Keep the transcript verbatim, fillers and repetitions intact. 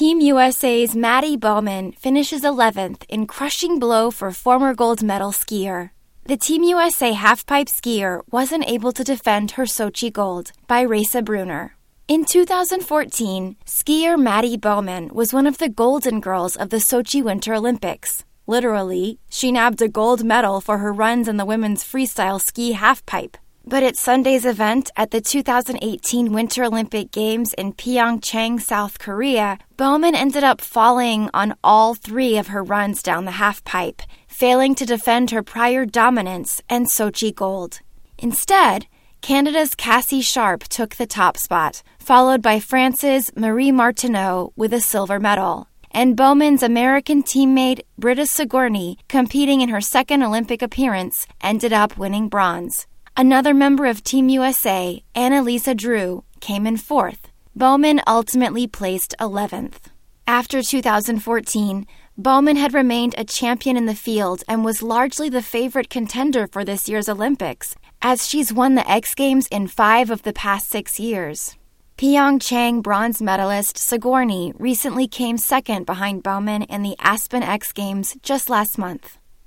Team U S A's Maddie Bowman finishes eleventh in crushing blow for former gold medal skier. The Team U S A halfpipe skier wasn't able to defend her Sochi gold by Risa Brunner. In two thousand fourteen, skier Maddie Bowman was one of the golden girls of the Sochi Winter Olympics. Literally, she nabbed a gold medal for her runs in the women's freestyle ski halfpipe. But at Sunday's event at the two thousand eighteen Winter Olympic Games in Pyeongchang, South Korea, Bowman ended up falling on all three of her runs down the halfpipe, failing to defend her prior dominance and Sochi gold. Instead, Canada's Cassie Sharp took the top spot, followed by France's Marie Martineau with a silver medal. And Bowman's American teammate Britta Sigourney, competing in her second Olympic appearance, ended up winning bronze. Another member of Team U S A, Annalisa Drew, came in fourth. Bowman ultimately placed eleventh. After two thousand fourteen, Bowman had remained a champion in the field and was largely the favorite contender for this year's Olympics, as she's won the X Games in five of the past six years. Pyeongchang bronze medalist Sigourney recently came second behind Bowman in the Aspen X Games just last month.